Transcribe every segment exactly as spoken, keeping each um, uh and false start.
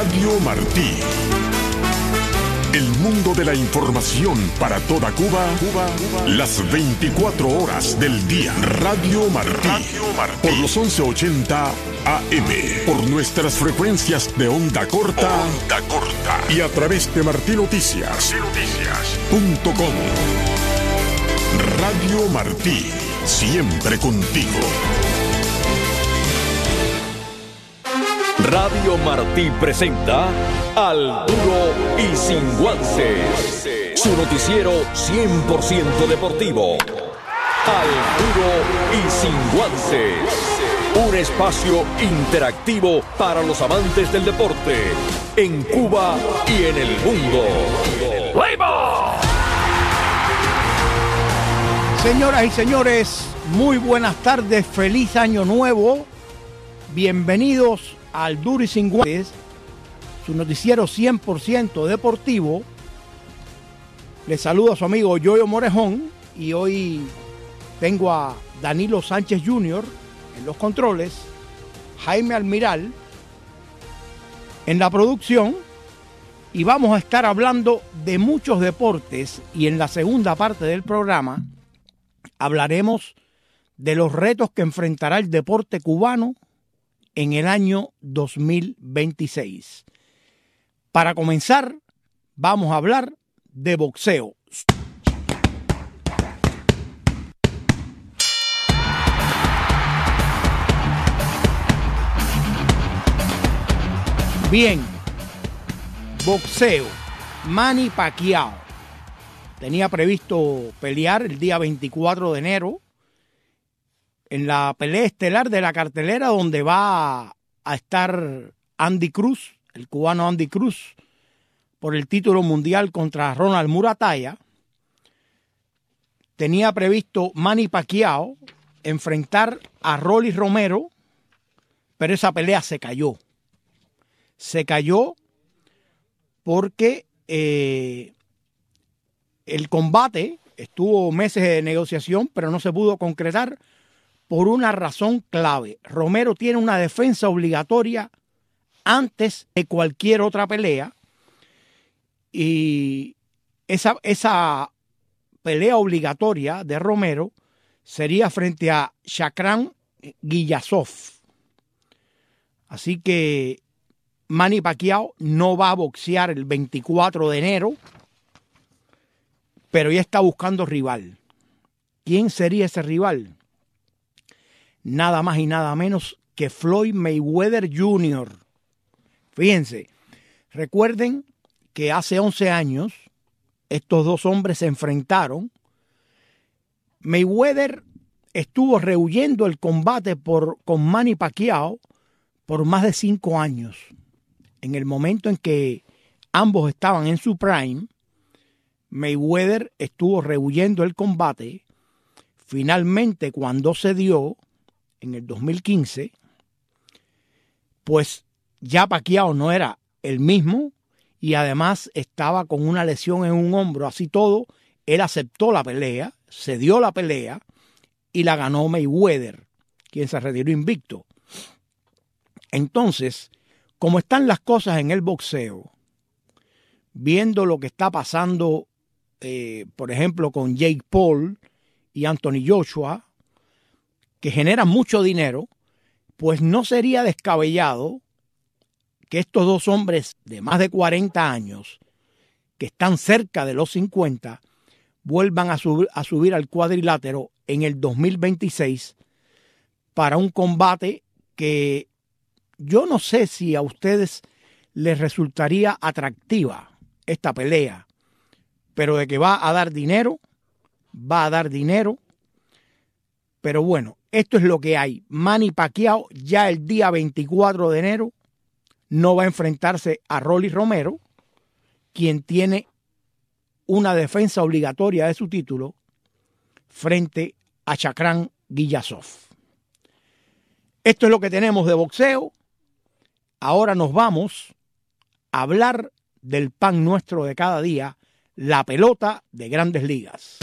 Radio Martí. El mundo de la información para toda Cuba, Cuba, Cuba, las veinticuatro horas del día. Radio Martí. Radio Martí. Por los once ochenta A M. Por nuestras frecuencias de onda corta. Onda corta. Y a través de Martí Noticias. Noticias. Punto com. Radio Martí. Siempre contigo. Radio Martí presenta Al Duro y Sin Guantes, su noticiero cien por ciento deportivo. Al Duro y Sin Guantes, un espacio interactivo para los amantes del deporte en Cuba y en el mundo. ¡Luego! Señoras y señores, muy buenas tardes, feliz año nuevo. Bienvenidos al Duro y Sin Guantes, su noticiero cien por ciento deportivo. Les saluda a su amigo Yoyo Morejón y hoy tengo a Danilo Sánchez junior en los controles, Jaime Almiral en la producción, y vamos a estar hablando de muchos deportes, y en la segunda parte del programa hablaremos de los retos que enfrentará el deporte cubano en el año dos mil veintiséis. Para comenzar, vamos a hablar de boxeo. Bien, boxeo. Manny Pacquiao tenía previsto pelear el día veinticuatro de enero en la pelea estelar de la cartelera, donde va a estar Andy Cruz, el cubano Andy Cruz, por el título mundial contra Ronald Muratalla. Tenía previsto Manny Pacquiao enfrentar a Rolly Romero, pero esa pelea se cayó. Se cayó porque eh, el combate estuvo meses de negociación, pero no se pudo concretar por una razón clave. Romero tiene una defensa obligatoria antes de cualquier otra pelea, y esa, esa pelea obligatoria de Romero sería frente a Shakran Giyasov. Así que Manny Pacquiao no va a boxear el veinticuatro de enero, pero ya está buscando rival. ¿Quién sería ese rival? Nada más y nada menos que Floyd Mayweather junior Fíjense, recuerden que hace once años estos dos hombres se enfrentaron. Mayweather estuvo rehuyendo el combate por, con Manny Pacquiao por más de cinco años. En el momento en que ambos estaban en su prime, Mayweather estuvo rehuyendo el combate. Finalmente, cuando se dio en el dos mil quince, pues ya Pacquiao no era el mismo y además estaba con una lesión en un hombro. Así todo, él aceptó la pelea, se dio la pelea y la ganó Mayweather, quien se retiró invicto. Entonces, como están las cosas en el boxeo, viendo lo que está pasando, eh, por ejemplo, con Jake Paul y Anthony Joshua, que generan mucho dinero, pues no sería descabellado que estos dos hombres de más de cuarenta años, que están cerca de los cincuenta, vuelvan a, sub- a subir al cuadrilátero en el dos mil veintiséis para un combate que yo no sé si a ustedes les resultaría atractiva esta pelea, pero de que va a dar dinero, va a dar dinero. Pero bueno, esto es lo que hay. Manny Pacquiao ya el día veinticuatro de enero no va a enfrentarse a Rolly Romero, quien tiene una defensa obligatoria de su título frente a Shakran Giyasov. Esto es lo que tenemos de boxeo. Ahora nos vamos a hablar del pan nuestro de cada día, la pelota de Grandes Ligas.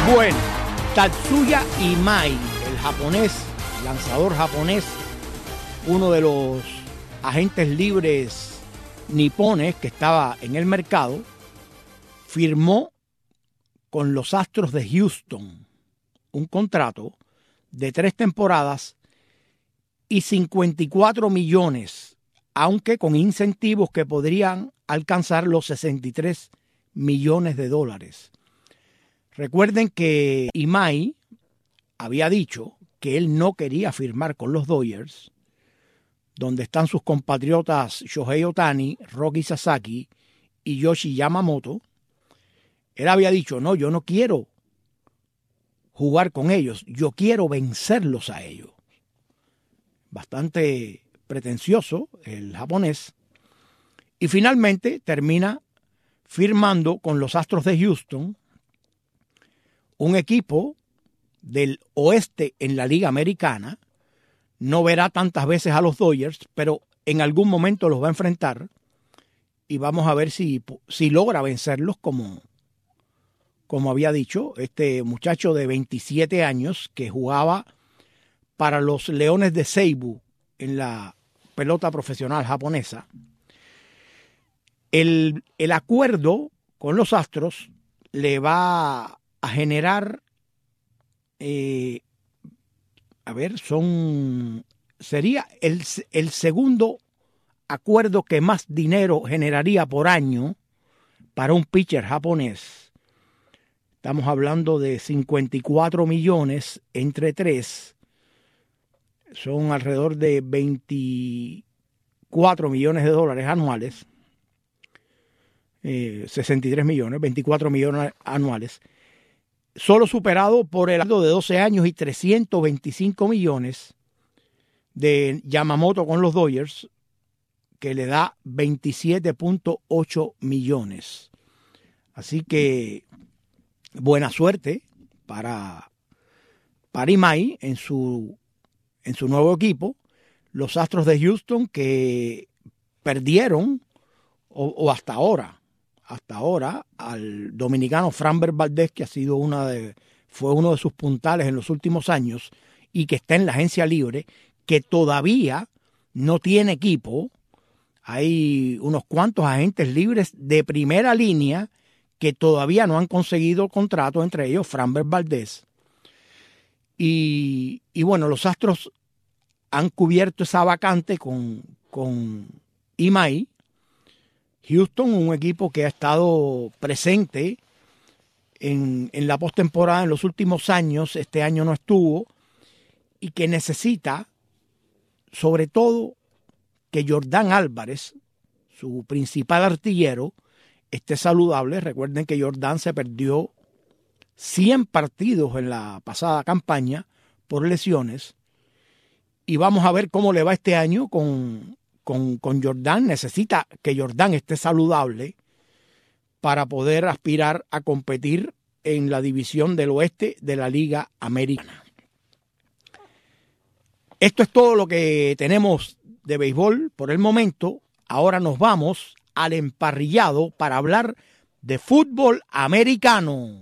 Bueno, Tatsuya Imai, el japonés, lanzador japonés, uno de los agentes libres nipones que estaba en el mercado, firmó con los Astros de Houston un contrato de tres temporadas y cincuenta y cuatro millones, aunque con incentivos que podrían alcanzar los sesenta y tres millones de dólares. Recuerden que Imai había dicho que él no quería firmar con los Dodgers, donde están sus compatriotas Shohei Ohtani, Roki Sasaki y Yoshi Yamamoto. Él había dicho, no, yo no quiero jugar con ellos, yo quiero vencerlos a ellos. Bastante pretencioso el japonés. Y finalmente termina firmando con los Astros de Houston, un equipo del oeste en la Liga Americana. No verá tantas veces a los Dodgers, pero en algún momento los va a enfrentar y vamos a ver si, si logra vencerlos como, como había dicho este muchacho de veintisiete años que jugaba para los Leones de Seibu en la pelota profesional japonesa. El, el acuerdo con los Astros le va a generar, eh, a ver, son sería el, el segundo acuerdo que más dinero generaría por año para un pitcher japonés. Estamos hablando de cincuenta y cuatro millones entre tres. Son alrededor de veinticuatro millones de dólares anuales. Eh, sesenta y tres millones, veinticuatro millones anuales. Solo superado por el acuerdo de doce años y trescientos veinticinco millones de Yamamoto con los Dodgers, que le da veintisiete punto ocho millones. Así que buena suerte para, para Imai en su, en su nuevo equipo. Los Astros de Houston que perdieron, o, o hasta ahora, hasta ahora, al dominicano Framber Valdez, que ha sido una de, fue uno de sus puntales en los últimos años y que está en la agencia libre, que todavía no tiene equipo. Hay unos cuantos agentes libres de primera línea que todavía no han conseguido contrato, entre ellos Framber Valdez. Y, y bueno, los Astros han cubierto esa vacante con, con Imai. Houston, un equipo que ha estado presente en, en la postemporada en los últimos años, este año no estuvo, y que necesita, sobre todo, que Yordan Álvarez, su principal artillero, esté saludable. Recuerden que Yordan se perdió cien partidos en la pasada campaña por lesiones, y vamos a ver cómo le va este año con... Con, con Yordan. Necesita que Yordan esté saludable para poder aspirar a competir en la división del oeste de la Liga Americana. Esto es todo lo que tenemos de béisbol por el momento. Ahora nos vamos al emparrillado para hablar de fútbol americano.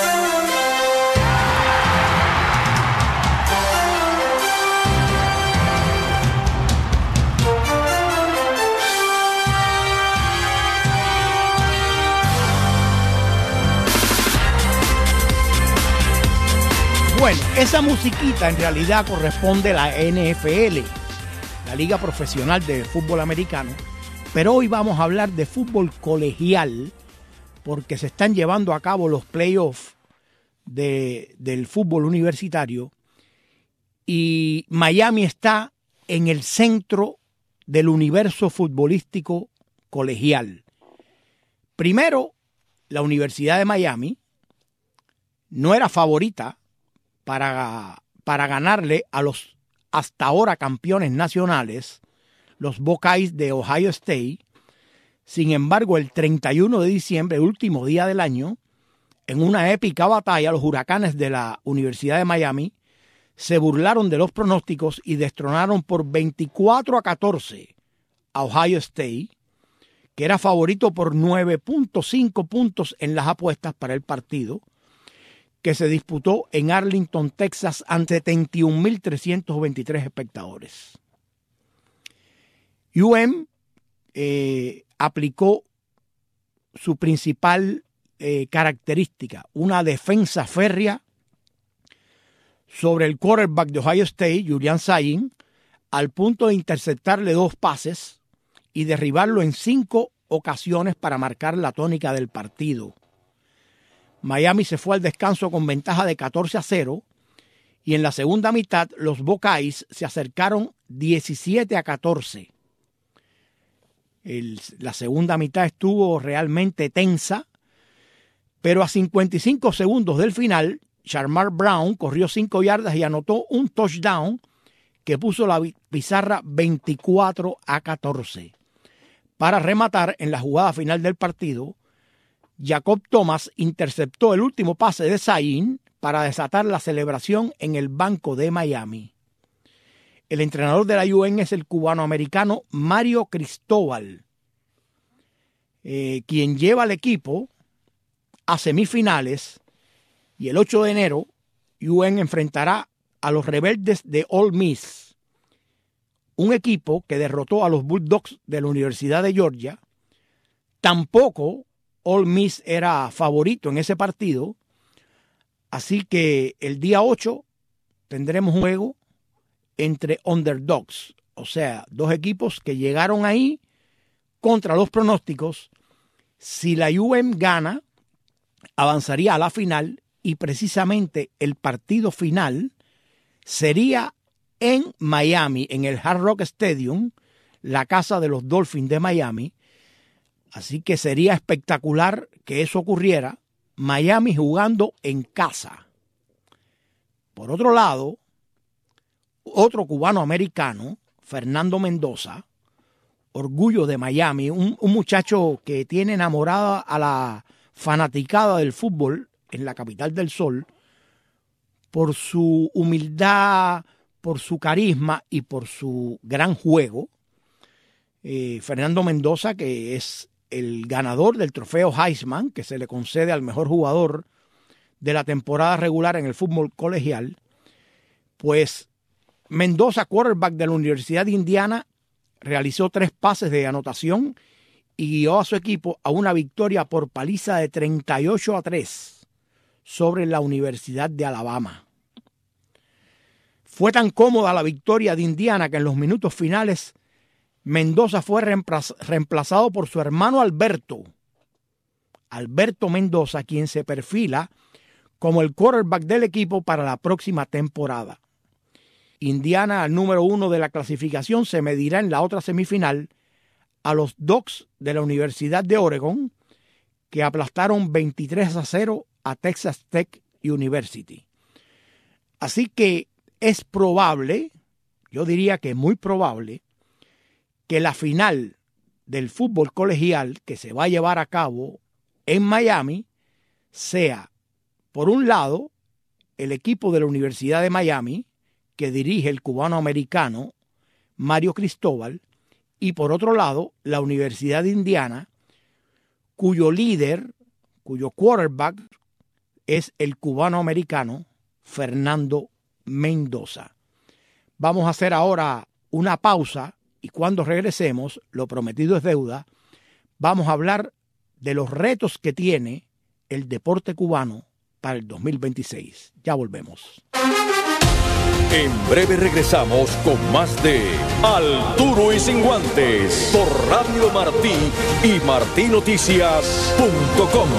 Bueno, esa musiquita en realidad corresponde a la N F L, la Liga Profesional de Fútbol Americano, pero hoy vamos a hablar de fútbol colegial porque se están llevando a cabo los playoffs de, del fútbol universitario y Miami está en el centro del universo futbolístico colegial. Primero, la Universidad de Miami no era favorita Para, para ganarle a los hasta ahora campeones nacionales, los Buckeyes de Ohio State. Sin embargo, el treinta y uno de diciembre, el último día del año, en una épica batalla, los Huracanes de la Universidad de Miami se burlaron de los pronósticos y destronaron por veinticuatro a catorce a Ohio State, que era favorito por nueve punto cinco puntos en las apuestas para el partido, que se disputó en Arlington, Texas, ante setenta y un mil trescientos veintitrés espectadores. U M eh, aplicó su principal eh, característica, una defensa férrea sobre el quarterback de Ohio State, Julian Sayin, al punto de interceptarle dos pases y derribarlo en cinco ocasiones para marcar la tónica del partido. Miami se fue al descanso con ventaja de catorce a cero y en la segunda mitad los Buckeyes se acercaron diecisiete a catorce. El, la segunda mitad estuvo realmente tensa, pero a cincuenta y cinco segundos del final, Shamar Brown corrió cinco yardas y anotó un touchdown que puso la pizarra veinticuatro a catorce. Para rematar, en la jugada final del partido, Jacob Thomas interceptó el último pase de Sayin para desatar la celebración en el banco de Miami. El entrenador de la U N es el cubano-americano Mario Cristóbal, eh, quien lleva al equipo a semifinales, y el ocho de enero U N enfrentará a los rebeldes de Ole Miss, un equipo que derrotó a los Bulldogs de la Universidad de Georgia. Tampoco Ole Miss era favorito en ese partido, así que el día ocho tendremos un juego entre underdogs, o sea, dos equipos que llegaron ahí contra los pronósticos. Si la U M gana, avanzaría a la final y precisamente el partido final sería en Miami, en el Hard Rock Stadium, la casa de los Dolphins de Miami. Así que sería espectacular que eso ocurriera, Miami jugando en casa. Por otro lado, otro cubano americano, Fernando Mendoza, orgullo de Miami, un, un muchacho que tiene enamorada a la fanaticada del fútbol en la capital del sol, por su humildad, por su carisma y por su gran juego. Eh, Fernando Mendoza, que es el ganador del trofeo Heisman, que se le concede al mejor jugador de la temporada regular en el fútbol colegial, pues Mendoza, quarterback de la Universidad de Indiana, realizó tres pases de anotación y guió a su equipo a una victoria por paliza de treinta y ocho a tres sobre la Universidad de Alabama. Fue tan cómoda la victoria de Indiana que en los minutos finales Mendoza fue reemplazado por su hermano Alberto. Alberto Mendoza, quien se perfila como el quarterback del equipo para la próxima temporada. Indiana, al número uno de la clasificación, se medirá en la otra semifinal a los Dogs de la Universidad de Oregon, que aplastaron veintitrés a cero a Texas Tech University. Así que es probable, yo diría que muy probable, que la final del fútbol colegial que se va a llevar a cabo en Miami sea, por un lado, el equipo de la Universidad de Miami, que dirige el cubano-americano Mario Cristóbal, y por otro lado, la Universidad de Indiana, cuyo líder, cuyo quarterback es el cubano-americano Fernando Mendoza. Vamos a hacer ahora una pausa y cuando regresemos, lo prometido es deuda, vamos a hablar de los retos que tiene el deporte cubano para el dos mil veintiséis. Ya volvemos. En breve regresamos con más de Al Duro y Sin Guantes por Radio Martí y martí noticias punto com.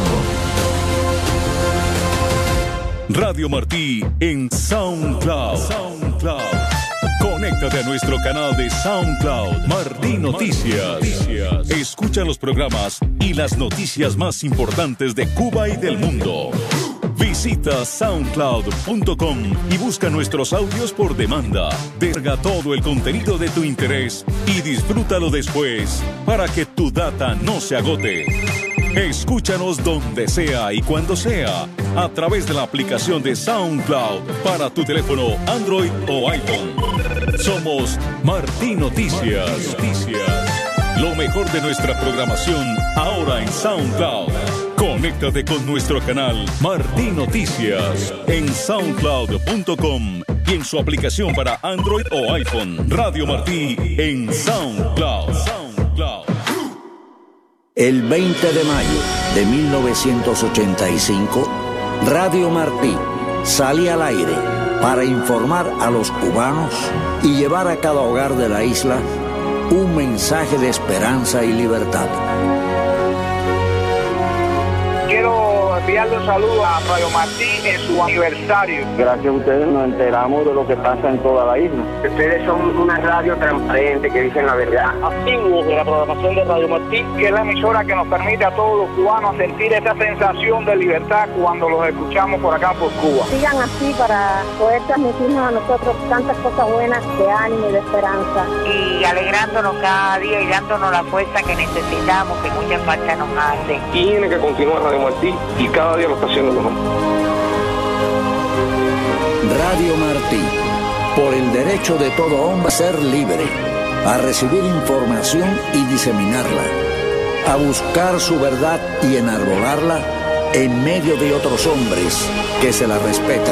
Radio Martí en SoundCloud. SoundCloud. Conéctate a nuestro canal de SoundCloud, Martí Noticias. Escucha los programas y las noticias más importantes de Cuba y del mundo. Visita soundcloud punto com y busca nuestros audios por demanda. Descarga todo el contenido de tu interés y disfrútalo después para que tu data no se agote. Escúchanos donde sea y cuando sea a través de la aplicación de SoundCloud para tu teléfono Android o iPhone. Somos Martí Noticias. Martí Noticias. Lo mejor de nuestra programación ahora en SoundCloud. Conéctate con nuestro canal Martí Noticias en soundcloud punto com y en su aplicación para Android o iPhone. Radio Martí en SoundCloud. SoundCloud. El veinte de mayo de mil novecientos ochenta y cinco, Radio Martí salía al aire para informar a los cubanos y llevar a cada hogar de la isla un mensaje de esperanza y libertad. Quiero enviarle un saludo a Radio Martí en su aniversario. Gracias a ustedes nos enteramos de lo que pasa en toda la isla. Ustedes son una radio transparente que dicen la verdad. Activos de la programación de Radio Martí, que es la emisora que nos permite a todos los cubanos sentir esa sensación de libertad cuando los escuchamos por acá por Cuba. Sigan así para poder transmitirnos a nosotros tantas cosas buenas de ánimo y de esperanza. Y alegrándonos cada día y dándonos la fuerza que necesitamos, que mucha falta nos hace. Tiene que continuar Radio Martí y cada día lo está haciendo mejor. Radio Martí, por el derecho de todo hombre a ser libre, a recibir información y diseminarla, a buscar su verdad y enarbolarla en medio de otros hombres que se la respetan.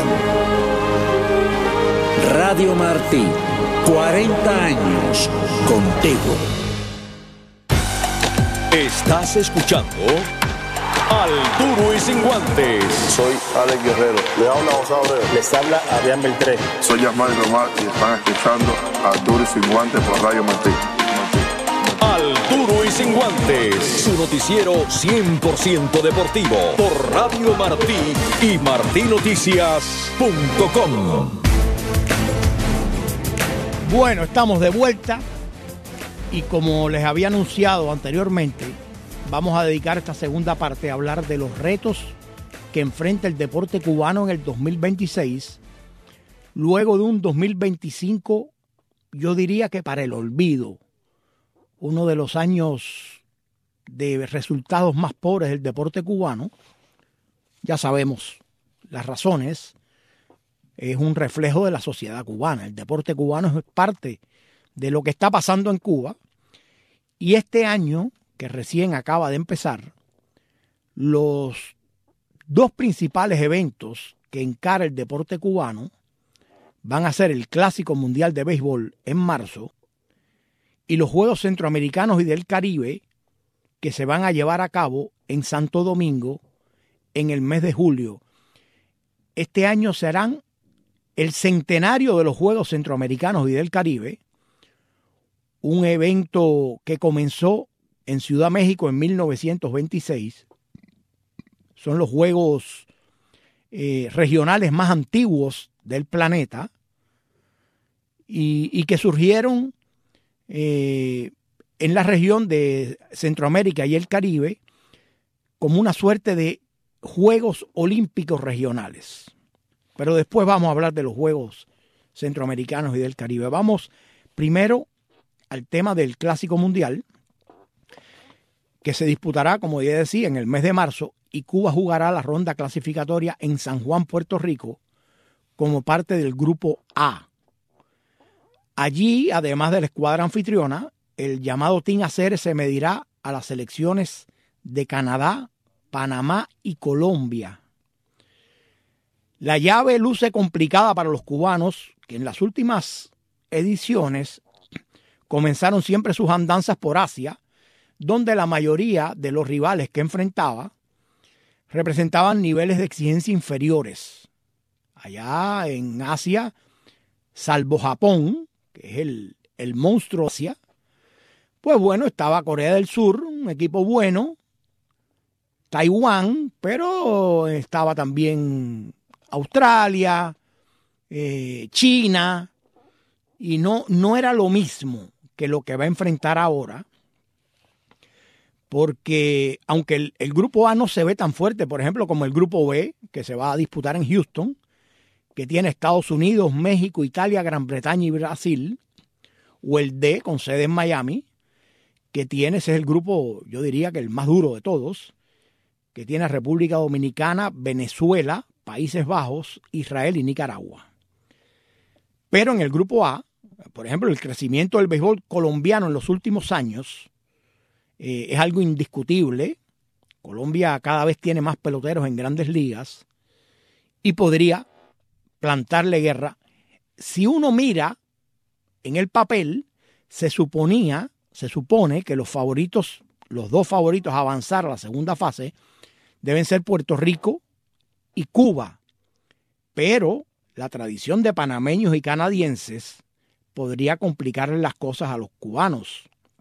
Radio Martí, cuarenta años contigo. Estás escuchando Al Duro y Sin Guantes. Soy Alex Guerrero. Le habla José Abreu. Les habla Adrián Beltré. Soy Yasmani Román y están escuchando Al Duro y Sin Guantes por Radio Martí. Al Duro y Sin Guantes, su noticiero cien por ciento deportivo por Radio Martí y martí noticias punto com. Bueno, estamos de vuelta y como les había anunciado anteriormente, vamos a dedicar esta segunda parte a hablar de los retos que enfrenta el deporte cubano en el dos mil veintiséis, luego de un dos mil veinticinco, yo diría que para el olvido, uno de los años de resultados más pobres del deporte cubano. Ya sabemos las razones, es un reflejo de la sociedad cubana. El deporte cubano es parte de lo que está pasando en Cuba, y este año, que recién acaba de empezar, los dos principales eventos que encara el deporte cubano van a ser el Clásico Mundial de Béisbol en marzo y los Juegos Centroamericanos y del Caribe, que se van a llevar a cabo en Santo Domingo en el mes de julio. Este año serán el centenario de los Juegos Centroamericanos y del Caribe, un evento que comenzó en Ciudad México en mil novecientos veintiséis. Son los juegos eh, regionales más antiguos del planeta y, y que surgieron eh, en la región de Centroamérica y el Caribe como una suerte de Juegos Olímpicos regionales. Pero después vamos a hablar de los Juegos Centroamericanos y del Caribe. Vamos primero al tema del Clásico Mundial, que se disputará, como ya decía, en el mes de marzo, y Cuba jugará la ronda clasificatoria en San Juan, Puerto Rico, como parte del Grupo A. Allí, además de la escuadra anfitriona, el llamado Team A C R se medirá a las selecciones de Canadá, Panamá y Colombia. La llave luce complicada para los cubanos, que en las últimas ediciones comenzaron siempre sus andanzas por Asia, donde la mayoría de los rivales que enfrentaba representaban niveles de exigencia inferiores. Allá en Asia, salvo Japón, que es el, el monstruo Asia, pues bueno, estaba Corea del Sur, un equipo bueno, Taiwán, pero estaba también Australia, eh, China, y no, no era lo mismo que lo que va a enfrentar ahora, porque aunque el, el grupo A no se ve tan fuerte, por ejemplo, como el grupo B, que se va a disputar en Houston, que tiene Estados Unidos, México, Italia, Gran Bretaña y Brasil, o el D, con sede en Miami, que tiene, ese es el grupo, yo diría que el más duro de todos, que tiene a República Dominicana, Venezuela, Países Bajos, Israel y Nicaragua. Pero en el grupo A, por ejemplo, el crecimiento del béisbol colombiano en los últimos años Eh, es algo indiscutible. Colombia cada vez tiene más peloteros en grandes ligas y podría plantarle guerra. Si uno mira en el papel, se suponía, se supone que los favoritos, los dos favoritos a avanzar a la segunda fase deben ser Puerto Rico y Cuba. Pero la tradición de panameños y canadienses podría complicarle las cosas a los cubanos.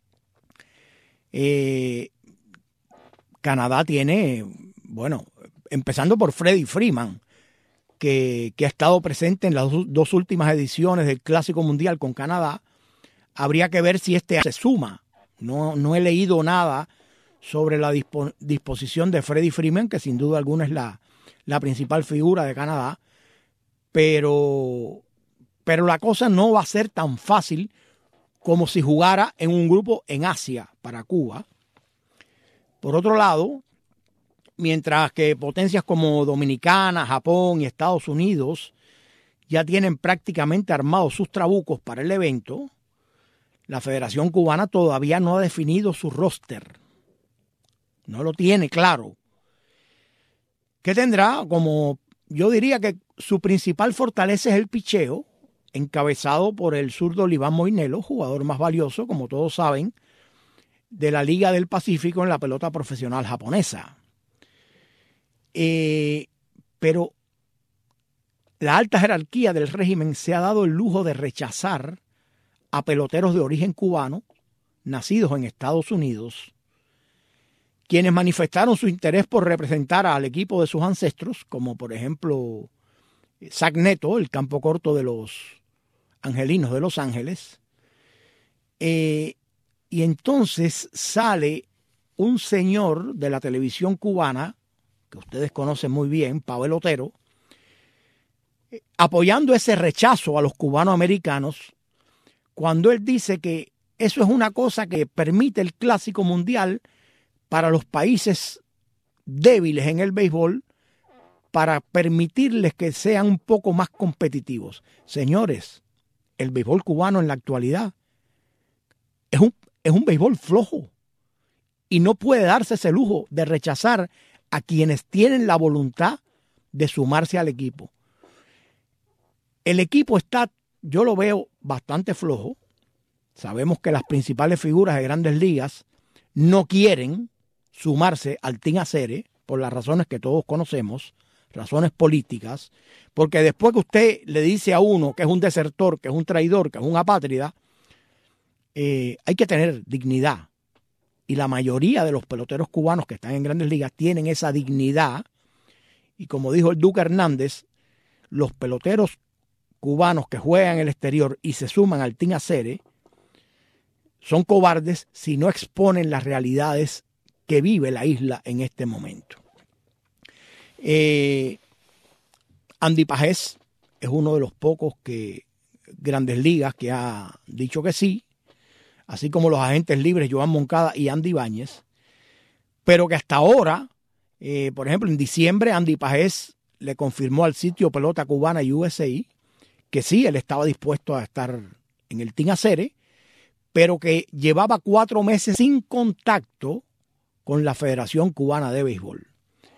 Eh, Canadá tiene, bueno, empezando por Freddie Freeman, que, que ha estado presente en las dos, dos últimas ediciones del Clásico Mundial con Canadá. Habría que ver si este se suma. No, no he leído nada sobre la dispo, disposición de Freddie Freeman, que sin duda alguna es la, la principal figura de Canadá, pero, pero la cosa no va a ser tan fácil como si jugara en un grupo en Asia para Cuba. Por otro lado, mientras que potencias como Dominicana, Japón y Estados Unidos ya tienen prácticamente armados sus trabucos para el evento, la Federación Cubana todavía no ha definido su roster. No lo tiene claro. ¿Qué tendrá? Como yo diría que su principal fortaleza es el picheo, encabezado por el zurdo Liván Moinelo, jugador más valioso, como todos saben, de la Liga del Pacífico en la pelota profesional japonesa. Eh, pero la alta jerarquía del régimen se ha dado el lujo de rechazar a peloteros de origen cubano, nacidos en Estados Unidos, quienes manifestaron su interés por representar al equipo de sus ancestros, como por ejemplo Zach Neto, el campo corto de los Angelinos de Los Ángeles. Eh, y entonces sale un señor de la televisión cubana, que ustedes conocen muy bien, Pavel Otero, apoyando ese rechazo a los cubanoamericanos, cuando él dice que eso es una cosa que permite el Clásico Mundial para los países débiles en el béisbol, para permitirles que sean un poco más competitivos. Señores, el béisbol cubano en la actualidad es un, es un béisbol flojo y no puede darse ese lujo de rechazar a quienes tienen la voluntad de sumarse al equipo. El equipo está, yo lo veo bastante flojo. Sabemos que las principales figuras de grandes ligas no quieren sumarse al Team Acere por las razones que todos conocemos, razones políticas, porque después que usted le dice a uno que es un desertor, que es un traidor, que es un apátrida, eh, hay que tener dignidad. Y la mayoría de los peloteros cubanos que están en grandes ligas tienen esa dignidad. Y como dijo el Duque Hernández, los peloteros cubanos que juegan en el exterior y se suman al Team Acere son cobardes si no exponen las realidades que vive la isla en este momento. Eh, Andy Pajés es uno de los pocos que grandes ligas que ha dicho que sí, así como los agentes libres Joan Moncada y Andy Ibáñez, pero que hasta ahora, eh, por ejemplo, en diciembre Andy Pajés le confirmó al sitio Pelota Cubana U S A que sí, él estaba dispuesto a estar en el Team Acere, pero que llevaba cuatro meses sin contacto con la Federación Cubana de Béisbol.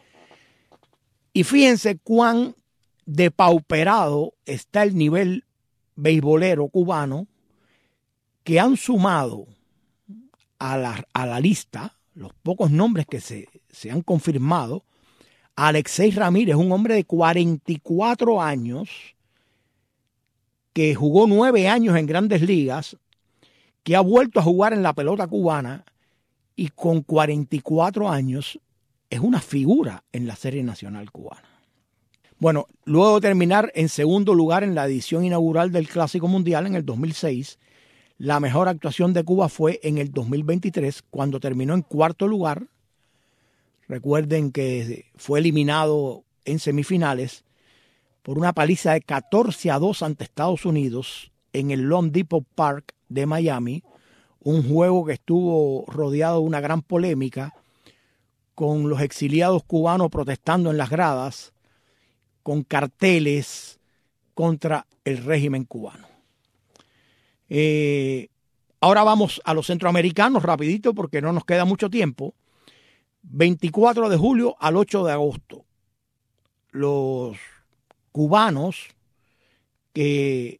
Y fíjense cuán depauperado está el nivel beisbolero cubano, que han sumado a la, a la lista, los pocos nombres que se, se han confirmado, a Alexei Ramírez, un hombre de cuarenta y cuatro años, que jugó nueve años en grandes ligas, que ha vuelto a jugar en la pelota cubana y con cuarenta y cuatro años es una figura en la Serie Nacional Cubana. Bueno, luego de terminar en segundo lugar en la edición inaugural del Clásico Mundial en el dos mil seis, la mejor actuación de Cuba fue en el dos mil veintitrés, cuando terminó en cuarto lugar. Recuerden que fue eliminado en semifinales por una paliza de catorce a dos ante Estados Unidos en el Lone Depot Park de Miami, un juego que estuvo rodeado de una gran polémica, con los exiliados cubanos protestando en las gradas, con carteles contra el régimen cubano. Eh, Ahora vamos a los centroamericanos rapidito porque no nos queda mucho tiempo. veinticuatro de julio al ocho de agosto. Los cubanos que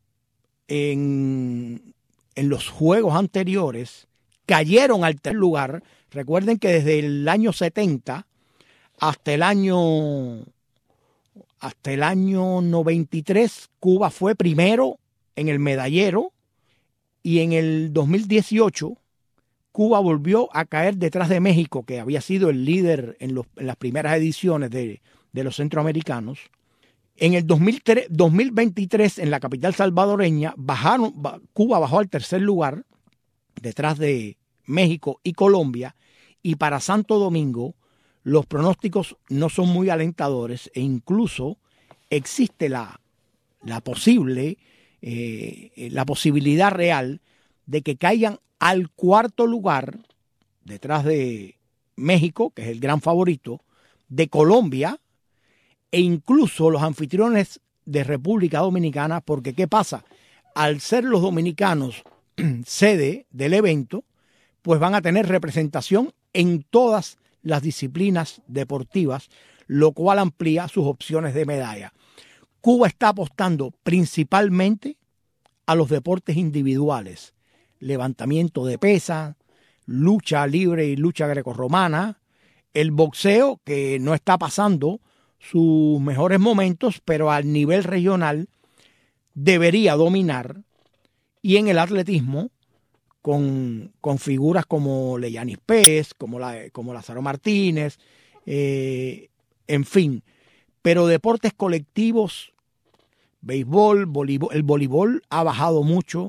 en, en los juegos anteriores cayeron al tercer lugar. Recuerden que desde el año setenta hasta el año hasta el año noventa y tres Cuba fue primero en el medallero, y en el dos mil dieciocho Cuba volvió a caer detrás de México, que había sido el líder en, los, en las primeras ediciones de, de los centroamericanos. En el dos mil tres, dos mil veintitrés, en la capital salvadoreña, bajaron, Cuba bajó al tercer lugar, detrás de México y Colombia, y para Santo Domingo los pronósticos no son muy alentadores, e incluso existe la, la posible, eh, la posibilidad real de que caigan al cuarto lugar, detrás de México, que es el gran favorito, de Colombia, e incluso los anfitriones de República Dominicana, porque ¿qué pasa? Al ser los dominicanos sede del evento, pues van a tener representación en todas las disciplinas deportivas, lo cual amplía sus opciones de medalla. Cuba está apostando principalmente a los deportes individuales, levantamiento de pesas, lucha libre y lucha grecorromana, el boxeo, que no está pasando sus mejores momentos, pero al nivel regional debería dominar, y en el atletismo, con, con figuras como Leyanis Pérez, como, la, como Lázaro Martínez, eh, en fin. Pero deportes colectivos, béisbol, voleibol, el voleibol ha bajado mucho.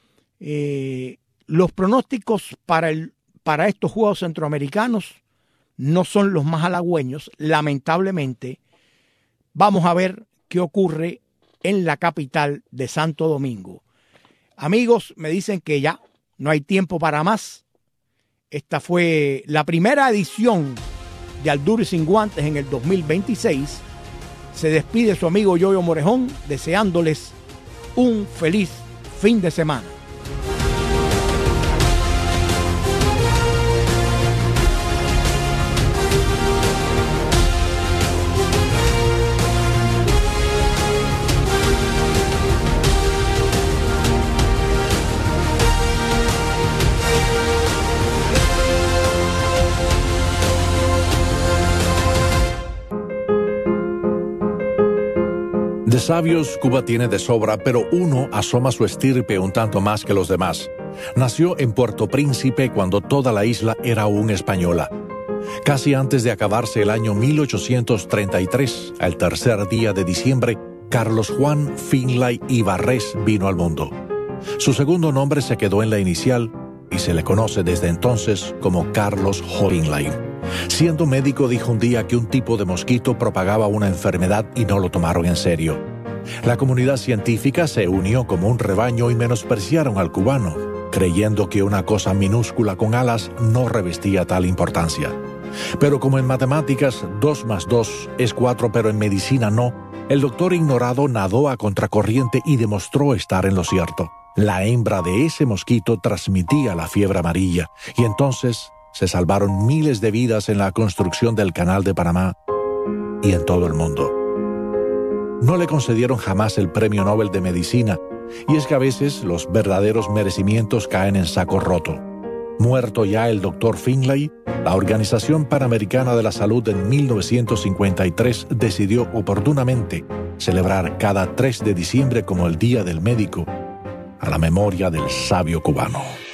Eh, los pronósticos para, el, para estos Juegos Centroamericanos no son los más halagüeños, lamentablemente. Vamos a ver qué ocurre en la capital de Santo Domingo. Amigos, me dicen que ya no hay tiempo para más. Esta fue la primera edición de Al Duro y Sin Guantes en el dos mil veintiséis. Se despide su amigo Yoyo Morejón, deseándoles un feliz fin de semana. De sabios, Cuba tiene de sobra, pero uno asoma su estirpe un tanto más que los demás. Nació en Puerto Príncipe cuando toda la isla era aún española. Casi antes de acabarse el año mil ochocientos treinta y tres, al tercer día de diciembre, Carlos Juan Finlay Ibarrés vino al mundo. Su segundo nombre se quedó en la inicial y se le conoce desde entonces como Carlos J. Finlay. Siendo médico, dijo un día que un tipo de mosquito propagaba una enfermedad y no lo tomaron en serio. La comunidad científica se unió como un rebaño y menospreciaron al cubano, creyendo que una cosa minúscula con alas no revestía tal importancia. Pero como en matemáticas dos más dos es cuatro, pero en medicina no, el doctor ignorado nadó a contracorriente y demostró estar en lo cierto. La hembra de ese mosquito transmitía la fiebre amarilla, y entonces se salvaron miles de vidas en la construcción del Canal de Panamá y en todo el mundo. No le concedieron jamás el Premio Nobel de Medicina, y es que a veces los verdaderos merecimientos caen en saco roto. Muerto ya el doctor Finlay, la Organización Panamericana de la Salud en mil novecientos cincuenta y tres decidió oportunamente celebrar cada tres de diciembre como el Día del Médico, a la memoria del sabio cubano.